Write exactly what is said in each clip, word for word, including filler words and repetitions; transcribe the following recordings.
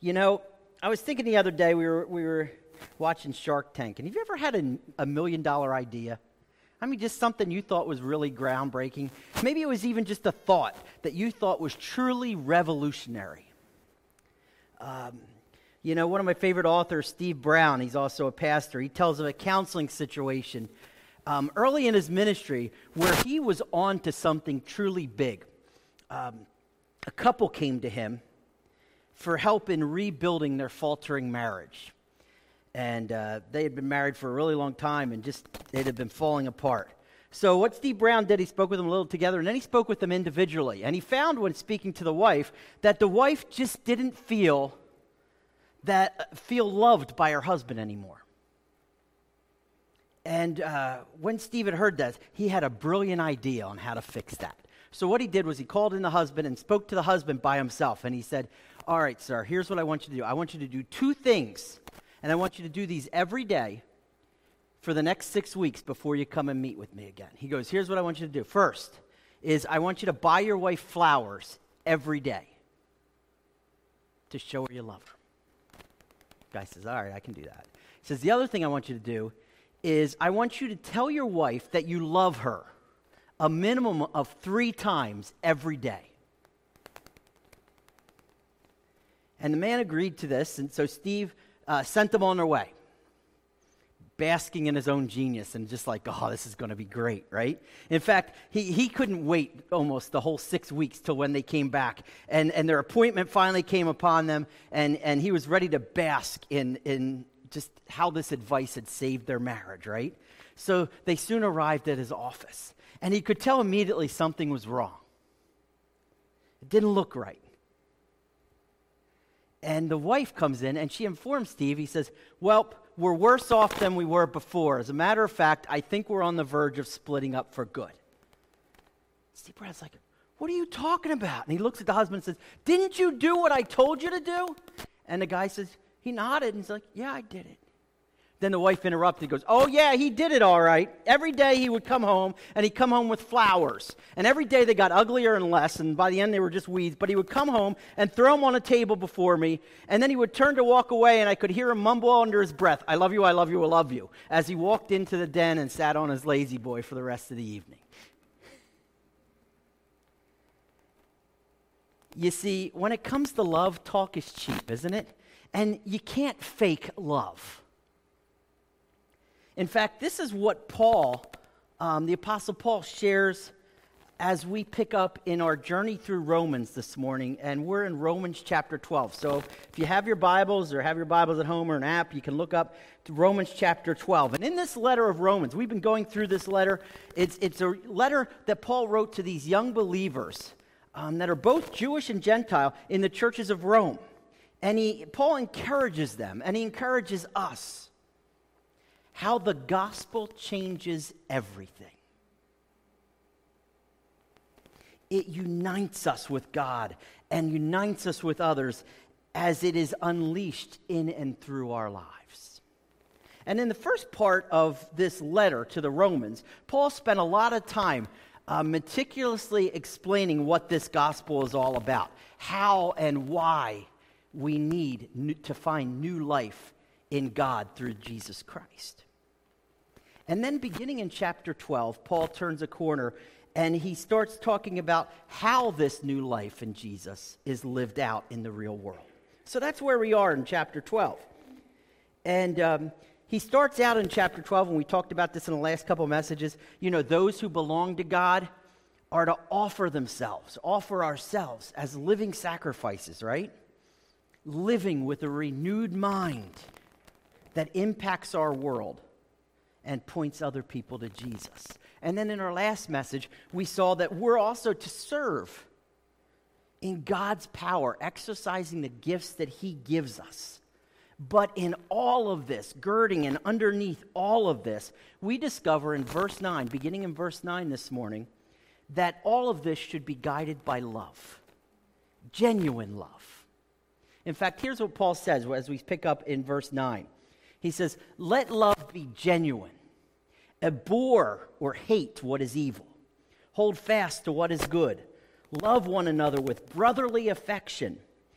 You know, I was thinking the other day, we were we were watching Shark Tank, and have you ever had a, a million dollar idea? I mean, just something you thought was really groundbreaking. Maybe it was even just a thought that you thought was truly revolutionary. Um, you know, one of my favorite authors, Steve Brown, he's also a pastor, he tells of a counseling situation um, early in his ministry where he was on to something truly big. Um, a couple came to him for help in rebuilding their faltering marriage. And uh, they had been married for a really long time and just, it had been falling apart. So what Steve Brown did, he spoke with them a little together, and then he spoke with them individually. And he found when speaking to the wife that the wife just didn't feel that feel loved by her husband anymore. And uh, when Steve had heard that, he had a brilliant idea on how to fix that. So what he did was he called in the husband and spoke to the husband by himself. And he said, all right, sir, here's what I want you to do. I want you to do two things. And I want you to do these every day for the next six weeks before you come and meet with me again. He goes, here's what I want you to do. First is I want you to buy your wife flowers every day to show her you love her. The guy says, all right, I can do that. He says, the other thing I want you to do is I want you to tell your wife that you love her a minimum of three times every day. And the man agreed to this, and so Steve Uh, sent them on their way, basking in his own genius and just like, oh, this is going to be great, right? In fact, he, he couldn't wait almost the whole six weeks till when they came back. And, and their appointment finally came upon them, and, and he was ready to bask in, in just how this advice had saved their marriage, right? So they soon arrived at his office, and he could tell immediately something was wrong. It didn't look right. And the wife comes in, and she informs Steve. He says, well, we're worse off than we were before. As a matter of fact, I think we're on the verge of splitting up for good. Steve Brown's like, what are you talking about? And he looks at the husband and says, didn't you do what I told you to do? And the guy says, he nodded, and he's like, yeah, I did it. Then the wife interrupted and goes, oh, yeah, he did it all right. Every day he would come home, and he'd come home with flowers. And every day they got uglier and less, and by the end they were just weeds. But he would come home and throw them on a table before me, and then he would turn to walk away, and I could hear him mumble under his breath, I love you, I love you, I love you, as he walked into the den and sat on his lazy boy for the rest of the evening. You see, when it comes to love, talk is cheap, isn't it? And you can't fake love. In fact, this is what Paul, um, the Apostle Paul, shares as we pick up in our journey through Romans this morning, and we're in Romans chapter twelve. So if you have your Bibles or have your Bibles at home or an app, you can look up to Romans chapter twelve. And in this letter of Romans, we've been going through this letter. It's, it's a letter that Paul wrote to these young believers um, that are both Jewish and Gentile in the churches of Rome. And he, Paul encourages them, and he encourages us. How the gospel changes everything. It unites us with God and unites us with others as it is unleashed in and through our lives. And in the first part of this letter to the Romans, Paul spent a lot of time uh, meticulously explaining what this gospel is all about, how and why we need new, to find new life in God through Jesus Christ. And then beginning in chapter twelve, Paul turns a corner and he starts talking about how this new life in Jesus is lived out in the real world. So that's where we are in chapter twelve. And um, he starts out in chapter twelve, and we talked about this in the last couple of messages. You know, those who belong to God are to offer themselves, offer ourselves as living sacrifices, right? Living with a renewed mind that impacts our world and points other people to Jesus. And then in our last message, we saw that we're also to serve in God's power, exercising the gifts that he gives us. But in all of this, girding and underneath all of this, we discover in verse nine, beginning in verse nine this morning, that all of this should be guided by love, genuine love. In fact, here's what Paul says as we pick up in verse nine. He says, let love be genuine. Abhor or hate what is evil. Hold fast to what is good. Love one another with brotherly affection.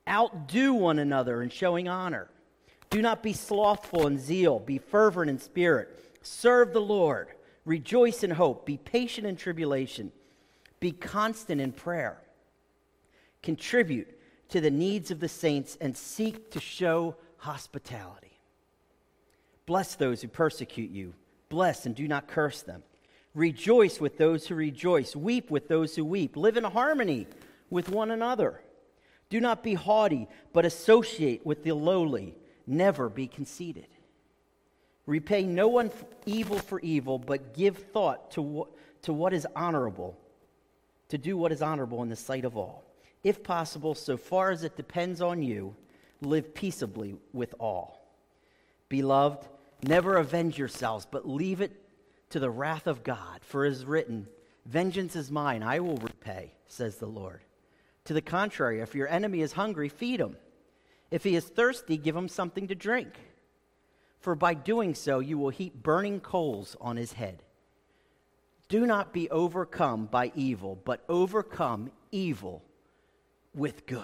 Outdo one another in showing honor. Do not be slothful in zeal. Be fervent in spirit. Serve the Lord. Rejoice in hope. Be patient in tribulation. Be constant in prayer. Contribute to the needs of the saints and seek to show hospitality. Bless those who persecute you. Bless and do not curse them. Rejoice with those who rejoice. Weep with those who weep. Live in harmony with one another. Do not be haughty, but associate with the lowly. Never be conceited. Repay no one evil for evil, but give thought to what, to what is honorable, to do what is honorable in the sight of all. If possible, so far as it depends on you, live peaceably with all. Beloved, never avenge yourselves, but leave it to the wrath of God. For it is written, vengeance is mine, I will repay, says the Lord. To the contrary, if your enemy is hungry, feed him. If he is thirsty, give him something to drink. For by doing so, you will heap burning coals on his head. Do not be overcome by evil, but overcome evil with good.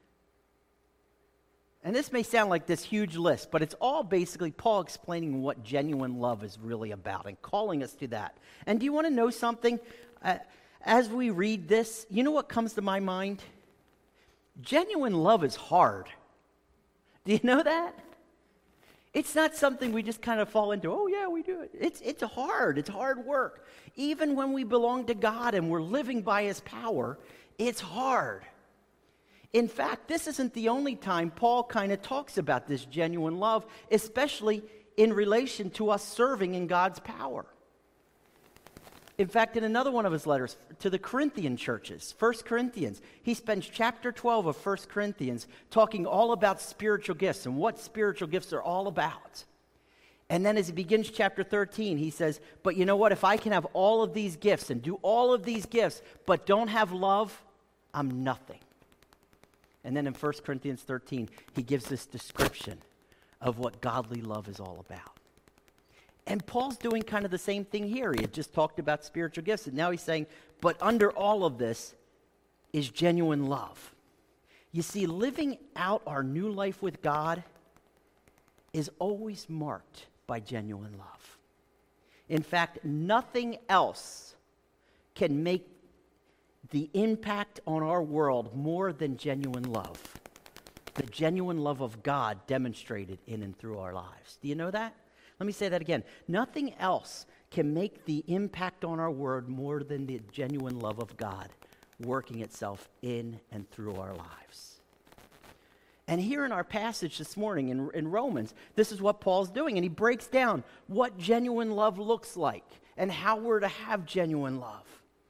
And this may sound like this huge list, but it's all basically Paul explaining what genuine love is really about and calling us to that. And do you want to know something? Uh, as we read this, you know what comes to my mind? Genuine love is hard. Do you know that? It's not something we just kind of fall into, oh yeah, we do it. It's, it's hard. It's hard work. Even when we belong to God and we're living by his power, it's hard. In fact, this isn't the only time Paul kind of talks about this genuine love, especially in relation to us serving in God's power. In fact, in another one of his letters to the Corinthian churches, First Corinthians, he spends chapter twelve of First Corinthians talking all about spiritual gifts and what spiritual gifts are all about. And then as he begins chapter thirteen, he says, but you know what? If I can have all of these gifts and do all of these gifts, but don't have love, I'm nothing. And then in First Corinthians thirteen, he gives this description of what godly love is all about. And Paul's doing kind of the same thing here. He had just talked about spiritual gifts, and now he's saying, but under all of this is genuine love. You see, living out our new life with God is always marked by genuine love. In fact, nothing else can make the impact on our world more than genuine love. The genuine love of God demonstrated in and through our lives. Do you know that? Let me say that again. Nothing else can make the impact on our world more than the genuine love of God working itself in and through our lives. And here in our passage this morning in, in Romans, this is what Paul's doing. And he breaks down what genuine love looks like and how we're to have genuine love.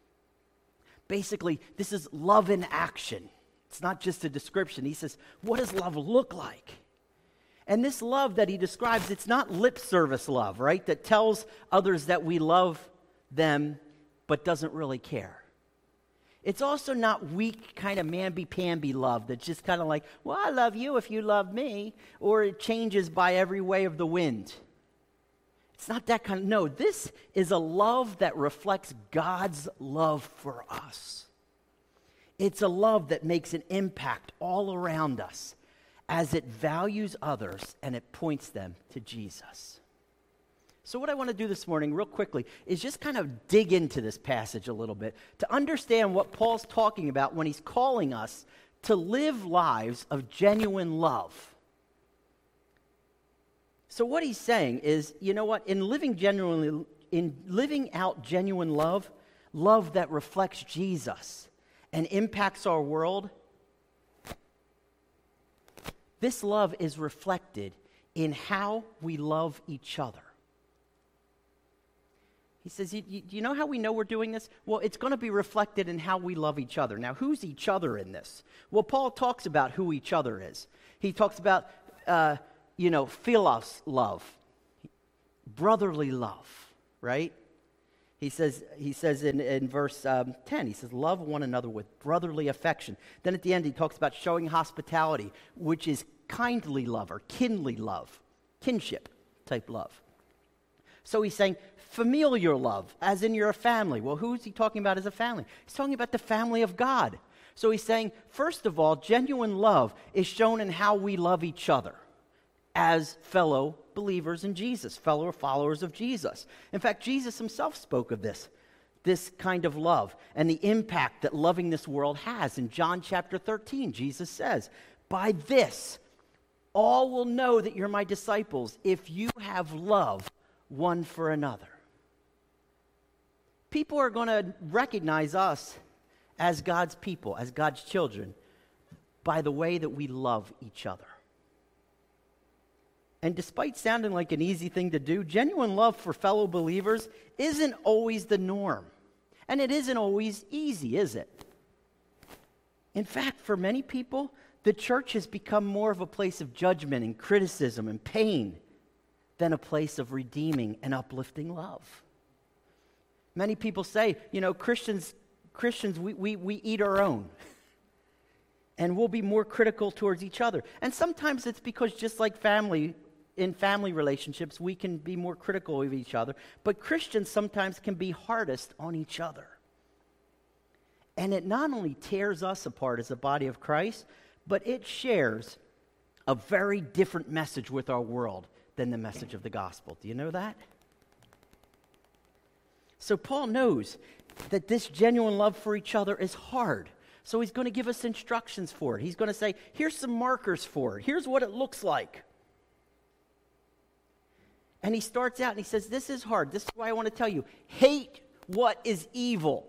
Basically, this is love in action. It's not just a description. He says, what does love look like? And this love that he describes, it's not lip service love, right? That tells others that we love them, but doesn't really care. It's also not weak kind of mamby-pamby love that's just kind of like, well, I love you if you love me, or it changes by every way of the wind. It's not that kind of, no, this is a love that reflects God's love for us. It's a love that makes an impact all around us as it values others and it points them to Jesus. So what I want to do this morning real quickly is just kind of dig into this passage a little bit to understand what Paul's talking about when he's calling us to live lives of genuine love. So what he's saying is, you know what, in living genuinely, in living out genuine love, love that reflects Jesus and impacts our world, this love is reflected in how we love each other. He says, you, you, you know how we know we're doing this? Well, it's going to be reflected in how we love each other. Now, who's each other in this? Well, Paul talks about who each other is. He talks about, uh, you know, philos love, brotherly love, right? He says, he says in, in verse um, ten, he says, love one another with brotherly affection. Then at the end, he talks about showing hospitality, which is kindly love or kinly love, kinship type love. So he's saying familiar love, as in you're a family. Well, who's he talking about as a family? He's talking about the family of God. So he's saying, first of all, genuine love is shown in how we love each other as fellow believers in Jesus, fellow followers of Jesus. In fact, Jesus himself spoke of this, this kind of love and the impact that loving this world has. In John chapter thirteen, Jesus says, "By this, all will know that you're my disciples if you have love one for another." People are going to recognize us as God's people, as God's children, by the way that we love each other. And despite sounding like an easy thing to do, genuine love for fellow believers isn't always the norm. And it isn't always easy, is it? In fact, for many people, the church has become more of a place of judgment and criticism and pain than a place of redeeming and uplifting love. Many people say, you know, Christians, Christians, we, we, we eat our own. And we'll be more critical towards each other. And sometimes it's because just like family, in family relationships, we can be more critical of each other. But Christians sometimes can be hardest on each other. And it not only tears us apart as a body of Christ, but it shares a very different message with our world than the message of the gospel. Do you know that? So Paul knows that this genuine love for each other is hard. So he's going to give us instructions for it. He's going to say, here's some markers for it. Here's what it looks like. And he starts out and he says, this is hard. This is why I want to tell you. Hate what is evil.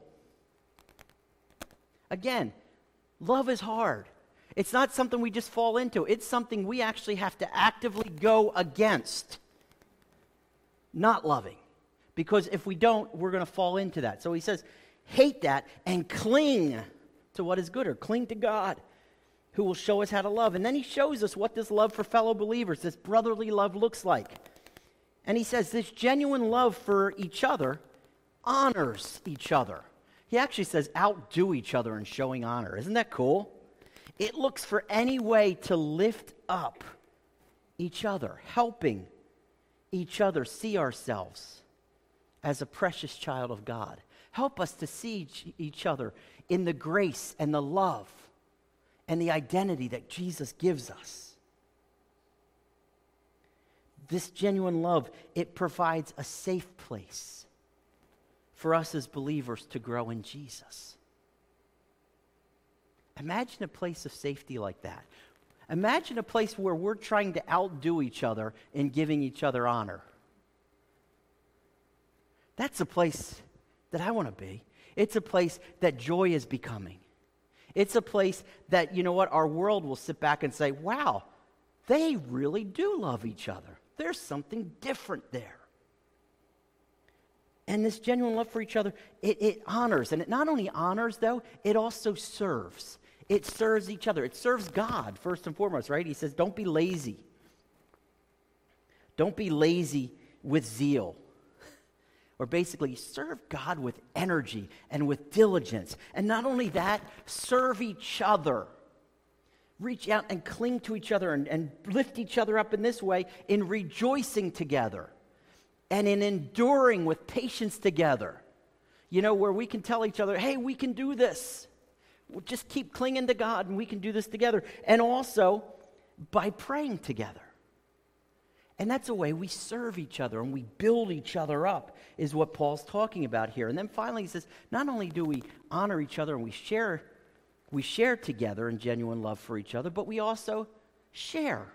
Again, love is hard. It's not something we just fall into. It's something we actually have to actively go against. Not loving. Because if we don't, we're going to fall into that. So he says, hate that and cling to what is good, or cling to God, who will show us how to love. And then he shows us what this love for fellow believers, this brotherly love looks like. And he says this genuine love for each other honors each other. He actually says outdo each other in showing honor. Isn't that cool? It looks for any way to lift up each other, helping each other see ourselves as a precious child of God. Help us to see each other in the grace and the love and the identity that Jesus gives us. This genuine love, it provides a safe place for us as believers to grow in Jesus. Imagine a place of safety like that. Imagine a place where we're trying to outdo each other in giving each other honor. That's a place that I want to be. It's a place that joy is becoming. It's a place that, you know what, our world will sit back and say, wow, they really do love each other. There's something different there. And this genuine love for each other, it, it honors. And it not only honors, though, it also serves. It serves each other. It serves God, first and foremost, right? He says, don't be lazy. Don't be lazy with zeal. Or basically, serve God with energy and with diligence. And not only that, serve each other. Reach out and cling to each other and, and lift each other up in this way in rejoicing together and in enduring with patience together. You know, where we can tell each other, hey, we can do this. We'll just keep clinging to God and we can do this together. And also by praying together. And that's a way we serve each other and we build each other up, is what Paul's talking about here. And then finally he says, not only do we honor each other and we share We share together in genuine love for each other, but we also share.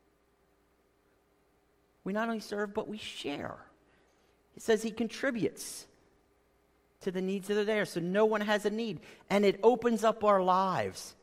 We not only serve, but we share. It says he contributes to the needs that are there, so no one has a need. And it opens up our lives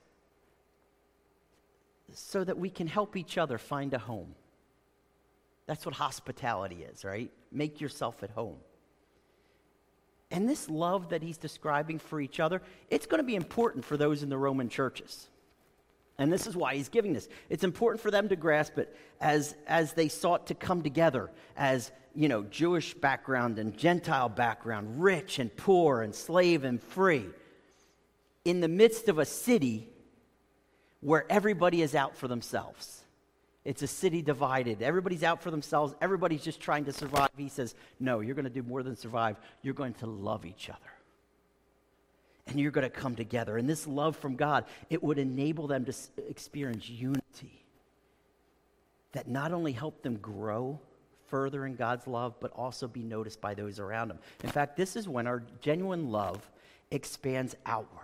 so that we can help each other find a home. That's what hospitality is, right? Make yourself at home. And this love that he's describing for each other, it's going to be important for those in the Roman churches. And this is why he's giving this. It's important for them to grasp it as, as they sought to come together as, you know, Jewish background and Gentile background, rich and poor and slave and free, in the midst of a city where everybody is out for themselves. It's a city divided. Everybody's out for themselves. Everybody's just trying to survive. He says, no, you're going to do more than survive. You're going to love each other. And you're going to come together. And this love from God, it would enable them to s- experience unity that not only helped them grow further in God's love, but also be noticed by those around them. In fact, this is when our genuine love expands outward.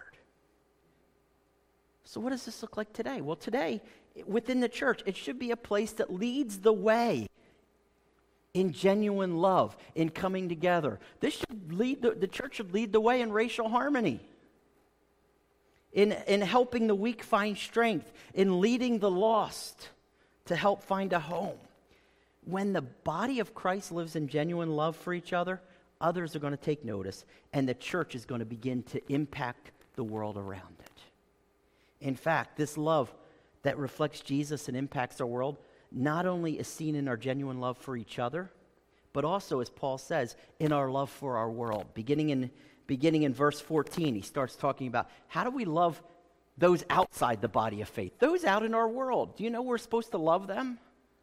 So what does this look like today? Well, today, within the church, it should be a place that leads the way in genuine love, in coming together. This should lead, the, the church should lead the way in racial harmony, in, in helping the weak find strength, in leading the lost to help find a home. When the body of Christ lives in genuine love for each other, others are going to take notice, and the church is going to begin to impact the world around it. In fact, this love that reflects Jesus and impacts our world not only is seen in our genuine love for each other, but also, as Paul says, in our love for our world. Beginning in, beginning in verse fourteen, he starts talking about how do we love those outside the body of faith, those out in our world. Do you know we're supposed to love them?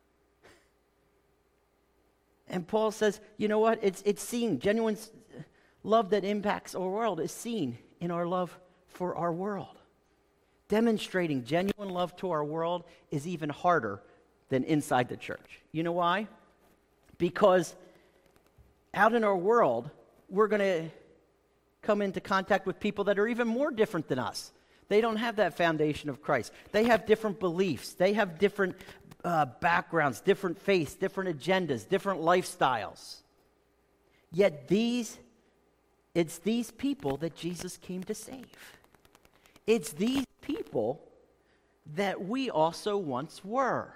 And Paul says, you know what? It's, it's seen. Genuine love that impacts our world is seen in our love for our world. Demonstrating genuine love to our world is even harder than inside the church. You know why? Because out in our world, we're going to come into contact with people that are even more different than us. They don't have that foundation of Christ. They have different beliefs. They have different uh, backgrounds, different faiths, different agendas, different lifestyles. Yet these, it's these people that Jesus came to save. It's these people that we also once were.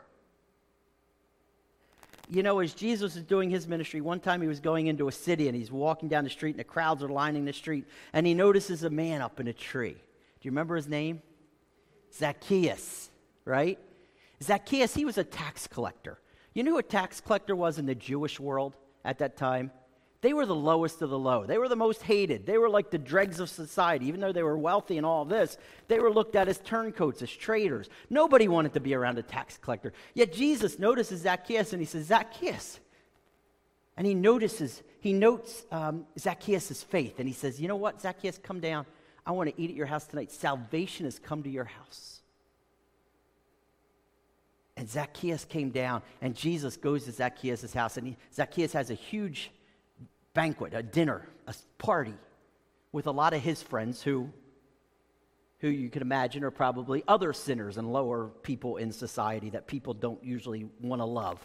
You know, as Jesus was doing his ministry, one time he was going into a city and he's walking down the street and the crowds are lining the street, and he notices a man up in a tree. Do you remember his name? Zacchaeus, right? Zacchaeus, he was a tax collector. You know who a tax collector was in the Jewish world at that time? They were the lowest of the low. They were the most hated. They were like the dregs of society. Even though they were wealthy and all of this, they were looked at as turncoats, as traitors. Nobody wanted to be around a tax collector. Yet Jesus notices Zacchaeus and he says, Zacchaeus. And he notices, he notes um, Zacchaeus' faith. And he says, you know what, Zacchaeus, come down. I want to eat at your house tonight. Salvation has come to your house. And Zacchaeus came down, and Jesus goes to Zacchaeus' house, and he, Zacchaeus has a huge banquet, a dinner, a party with a lot of his friends who, who you can imagine are probably other sinners and lower people in society that people don't usually want to love.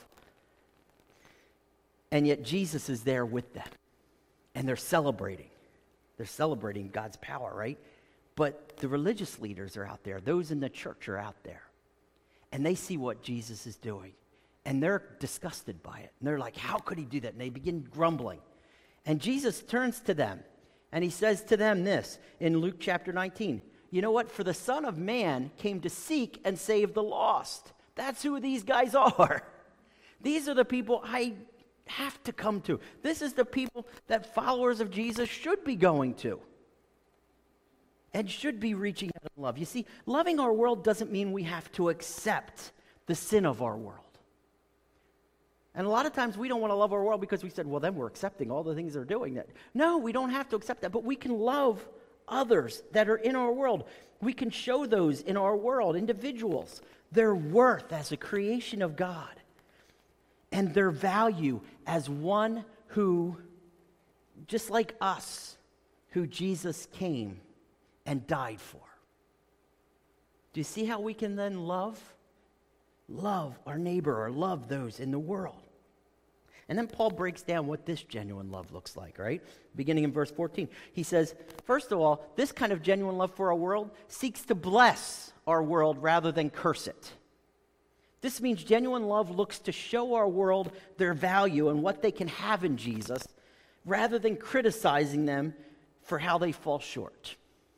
And yet Jesus is there with them, and they're celebrating. They're celebrating God's power, right? But the religious leaders are out there. Those in the church are out there. And they see what Jesus is doing. And they're disgusted by it. And they're like, how could he do that? And they begin grumbling. And Jesus turns to them. And he says to them this in Luke chapter nineteen. You know what? For the Son of Man came to seek and save the lost. That's who these guys are. These are the people I have to come to. This is the people that followers of Jesus should be going to and should be reaching out in love. You see, loving our world doesn't mean we have to accept the sin of our world. And a lot of times we don't want to love our world because we said, well, then we're accepting all the things they're doing. That No, we don't have to accept that, but we can love others that are in our world. We can show those in our world, individuals, their worth as a creation of God and their value as one who, just like us, who Jesus came and died for. Do you see how we can then love? Love our neighbor or love those in the world. And then Paul breaks down what this genuine love looks like, right? Beginning in verse fourteen. He says, first of all, this kind of genuine love for our world seeks to bless our world rather than curse it. This means genuine love looks to show our world their value and what they can have in Jesus rather than criticizing them for how they fall short.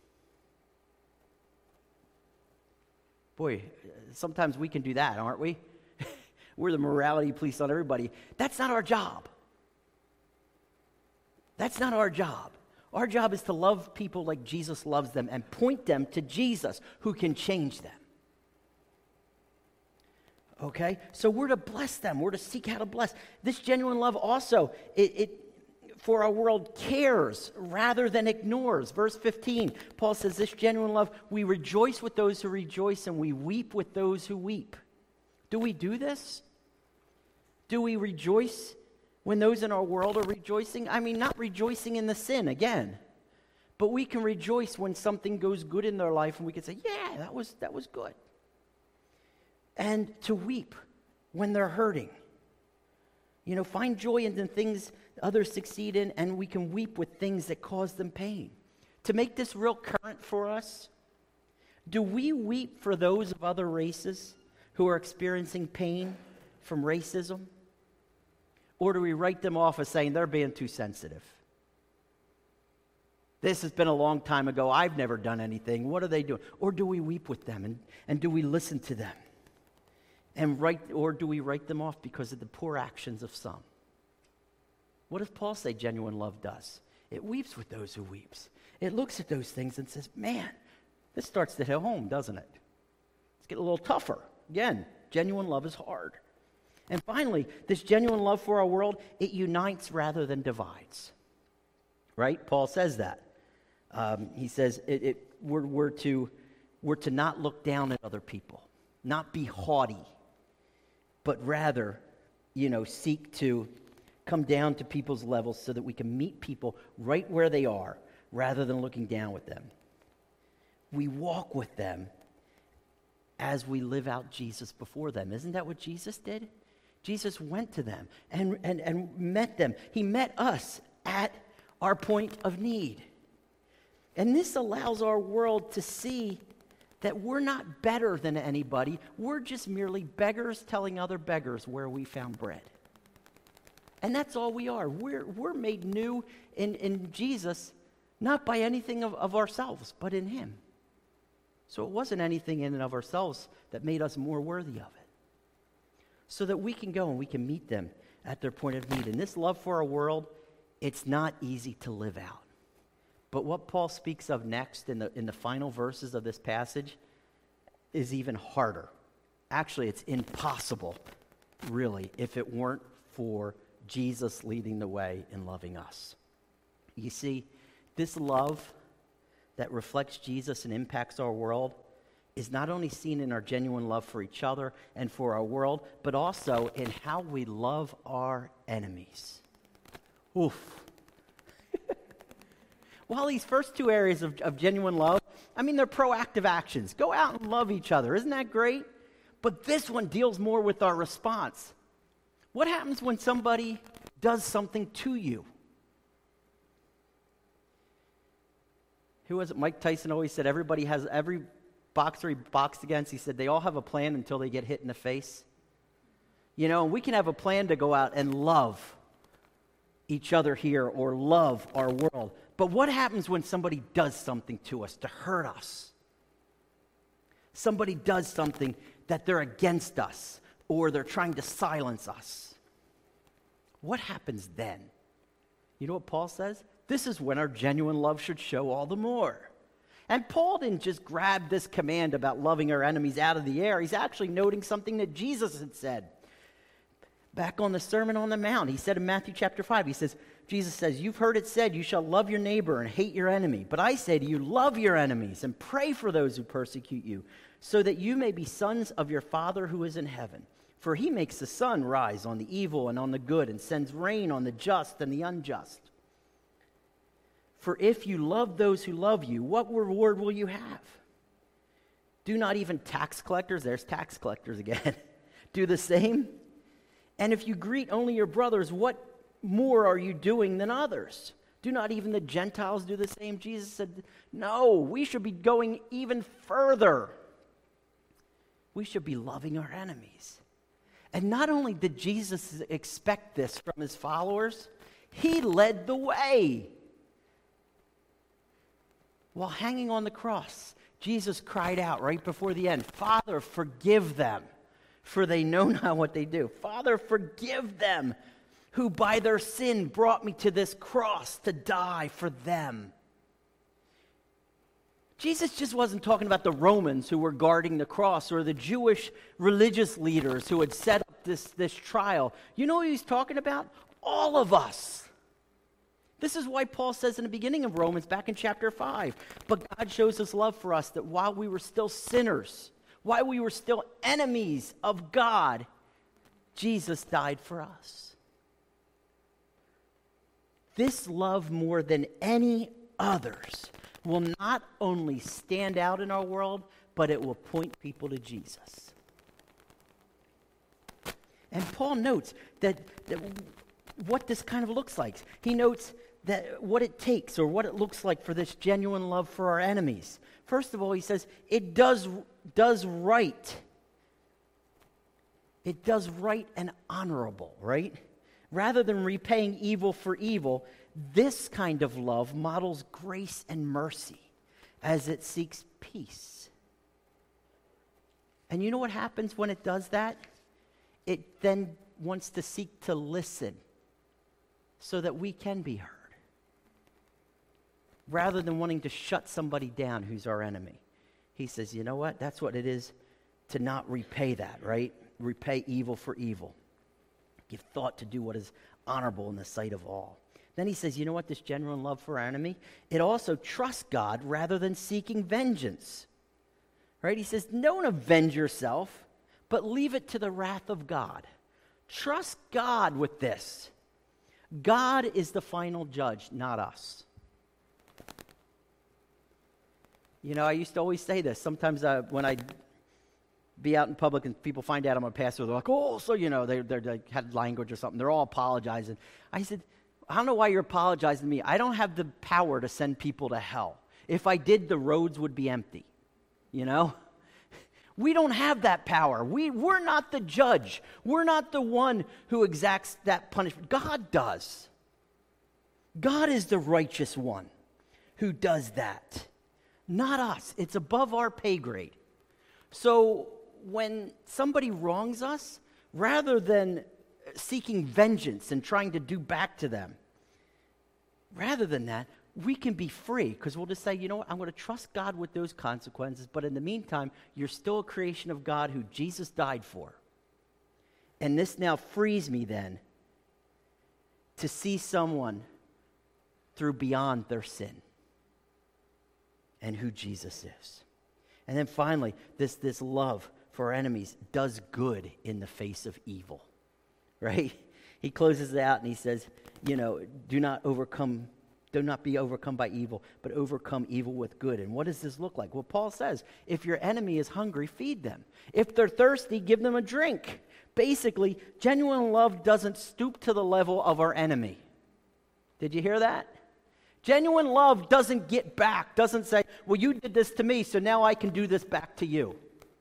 Boy, sometimes we can do that, aren't we? We're the morality police on everybody. That's not our job. That's not our job. Our job is to love people like Jesus loves them and point them to Jesus who can change them. Okay? So we're to bless them. We're to seek how to bless. This genuine love also, it, it For our world cares rather than ignores. Verse fifteen, Paul says, this genuine love, we rejoice with those who rejoice and we weep with those who weep. Do we do this? Do we rejoice when those in our world are rejoicing? I mean, not rejoicing in the sin, again. But we can rejoice when something goes good in their life and we can say, yeah, that was, that was good. And to weep when they're hurting. You know, find joy in the things others succeed in, and we can weep with things that cause them pain. To make this real current for us, do we weep for those of other races who are experiencing pain from racism? Or do we write them off as saying they're being too sensitive? This has been a long time ago. I've never done anything. What are they doing? Or do we weep with them, and, and do we listen to them? And write, or do we write them off because of the poor actions of some? What does Paul say genuine love does? It weeps with those who weeps. It looks at those things and says, man, this starts to hit home, doesn't it? It's getting a little tougher. Again, genuine love is hard. And finally, this genuine love for our world, it unites rather than divides. Right? Paul says that. Um, he says it, it, we're, we're, to, we're to not look down at other people, not be haughty, but rather, you know, seek to come down to people's levels so that we can meet people right where they are rather than looking down with them. We walk with them as we live out Jesus before them. Isn't that what Jesus did? Jesus went to them and, and, and met them. He met us at our point of need. And this allows our world to see that we're not better than anybody. We're just merely beggars telling other beggars where we found bread. And that's all we are. We're, we're made new in, in Jesus, not by anything of, of ourselves, but in him. So it wasn't anything in and of ourselves that made us more worthy of it. So that we can go and we can meet them at their point of need. And this love for our world, it's not easy to live out. But what Paul speaks of next in the, in the final verses of this passage is even harder. Actually, it's impossible, really, if it weren't for Jesus leading the way in loving us. You see, this love that reflects Jesus and impacts our world is not only seen in our genuine love for each other and for our world, but also in how we love our enemies. Oof. While these first two areas of, of genuine love, I mean, they're proactive actions. Go out and love each other. Isn't that great? But this one deals more with our response. What happens when somebody does something to you? Who was it? Mike Tyson always said everybody has, every boxer he boxed against, he said they all have a plan until they get hit in the face. You know, and we can have a plan to go out and love each other here or love our world. But what happens when somebody does something to us to hurt us? Somebody does something that they're against us or they're trying to silence us. What happens then? You know what Paul says? This is when our genuine love should show all the more. And Paul didn't just grab this command about loving our enemies out of the air. He's actually noting something that Jesus had said. Back on the Sermon on the Mount, he said in Matthew chapter five, he says, Jesus says, you've heard it said, you shall love your neighbor and hate your enemy. But I say to you, love your enemies and pray for those who persecute you, so that you may be sons of your Father who is in heaven. For he makes the sun rise on the evil and on the good, and sends rain on the just and the unjust. For if you love those who love you, what reward will you have? Do not even tax collectors, there's tax collectors again, do the same? And if you greet only your brothers, what more are you doing than others? Do not even the Gentiles do the same? Jesus said, no, we should be going even further. We should be loving our enemies. And not only did Jesus expect this from his followers, he led the way. While hanging on the cross, Jesus cried out right before the end, Father, forgive them, for they know not what they do. Father, forgive them, who by their sin brought me to this cross to die for them. Jesus just wasn't talking about the Romans who were guarding the cross or the Jewish religious leaders who had set up this, this trial. You know what he's talking about? All of us. This is why Paul says in the beginning of Romans, back in chapter five, but God shows his love for us that while we were still sinners, while we were still enemies of God, Jesus died for us. This love, more than any others, will not only stand out in our world, but it will point people to Jesus. And Paul notes that, that what this kind of looks like. He notes that what it takes or what it looks like for this genuine love for our enemies. First of all, he says it does, does right. It does right and honorable, right? Rather than repaying evil for evil, this kind of love models grace and mercy as it seeks peace. And you know what happens when it does that? It then wants to seek to listen so that we can be heard, rather than wanting to shut somebody down who's our enemy. He says, you know what? That's what it is to not repay that, right? Repay evil for evil. Give thought to do what is honorable in the sight of all. Then he says, you know what? This genuine love for our enemy, it also trusts God rather than seeking vengeance. Right? He says, don't avenge yourself, but leave it to the wrath of God. Trust God with this. God is the final judge, not us. You know, I used to always say this. Sometimes uh, when I be out in public and people find out I'm a pastor, they're like, oh, so, you know, they they like, had language or something. They're all apologizing. I said, I don't know why you're apologizing to me. I don't have the power to send people to hell. If I did, the roads would be empty, you know? We don't have that power. We, we're not the judge. We're not the one who exacts that punishment. God does. God is the righteous one who does that, not us. It's above our pay grade. So when somebody wrongs us, rather than seeking vengeance and trying to do back to them, rather than that, we can be free because we'll just say, you know what, I'm going to trust God with those consequences, but in the meantime, you're still a creation of God who Jesus died for. And this now frees me then to see someone through beyond their sin and who Jesus is. And then finally, this, this love for our enemies does good in the face of evil, right? He closes it out and he says, you know, do not overcome Do not be overcome by evil, but overcome evil with good. And what does this look like? Well, Paul says, if your enemy is hungry, feed them. If they're thirsty, give them a drink. Basically, genuine love doesn't stoop to the level of our enemy. Did you hear that? Genuine love doesn't get back, doesn't say, well, you did this to me, so now I can do this back to you.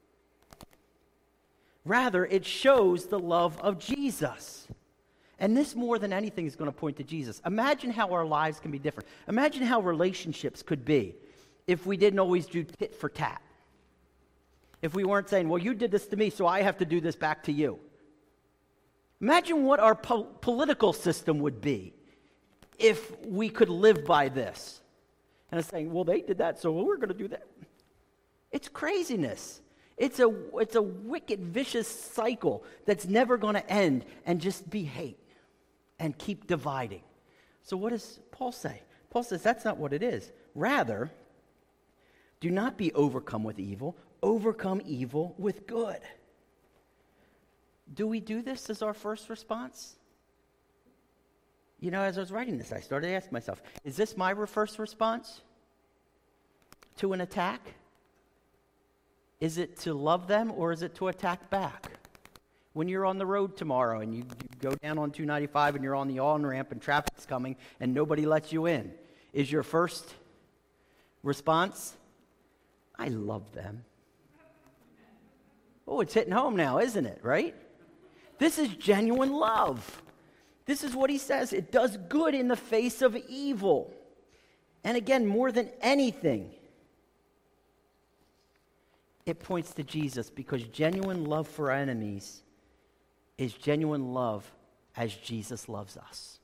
Rather, it shows the love of Jesus. And this, more than anything, is going to point to Jesus. Imagine how our lives can be different. Imagine how relationships could be if we didn't always do tit for tat. If we weren't saying, well, you did this to me, so I have to do this back to you. Imagine what our po- political system would be if we could live by this. And it's saying, well, they did that, so we're going to do that. It's craziness. It's a, it's a wicked, vicious cycle that's never going to end and just be hate and keep dividing. So what does Paul say? Paul says that's not what it is. Rather, do not be overcome with evil. Overcome evil with good. Do we do this as our first response? You know, as I was writing this, I started to ask myself, is this my first response to an attack? Is it to love them or is it to attack back? When you're on the road tomorrow and you, you go down on two ninety-five and you're on the on-ramp and traffic's coming and nobody lets you in, is your first response, I love them? Oh, it's hitting home now, isn't it, right? This is genuine love. This is what he says. It does good in the face of evil. And again, more than anything, it points to Jesus, because genuine love for our enemies is genuine love as Jesus loves us.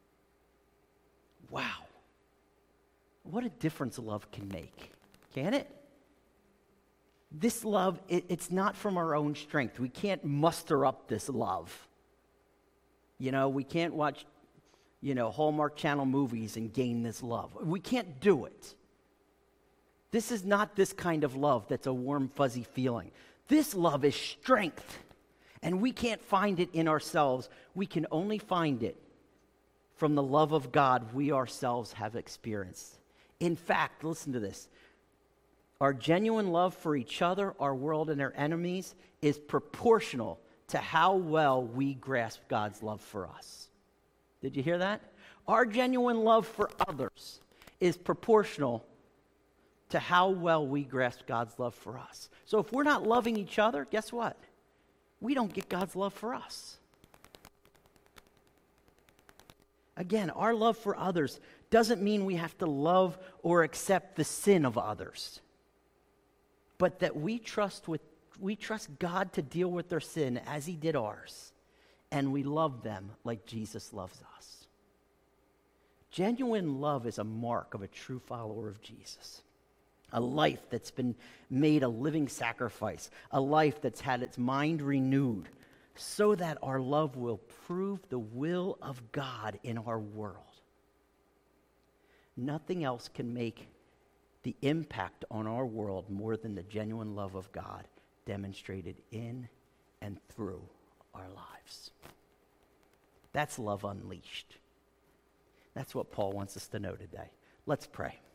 Wow. What a difference love can make, can it? This love, it, it's not from our own strength. We can't muster up this love. You know, we can't watch you know, Hallmark Channel movies and gain this love. We can't do it. This is not this kind of love that's a warm, fuzzy feeling. This love is strength, and we can't find it in ourselves. We can only find it from the love of God we ourselves have experienced. In fact, listen to this. Our genuine love for each other, our world, and our enemies is proportional to how well we grasp God's love for us. Did you hear that? Our genuine love for others is proportional to how well we grasp God's love for us. So if we're not loving each other, guess what? We don't get God's love for us. Again, our love for others doesn't mean we have to love or accept the sin of others, but that we trust with we trust God to deal with their sin as he did ours, and we love them like Jesus loves us. Genuine love is a mark of a true follower of Jesus. A life that's been made a living sacrifice, a life that's had its mind renewed, so that our love will prove the will of God in our world. Nothing else can make the impact on our world more than the genuine love of God demonstrated in and through our lives. That's love unleashed. That's what Paul wants us to know today. Let's pray.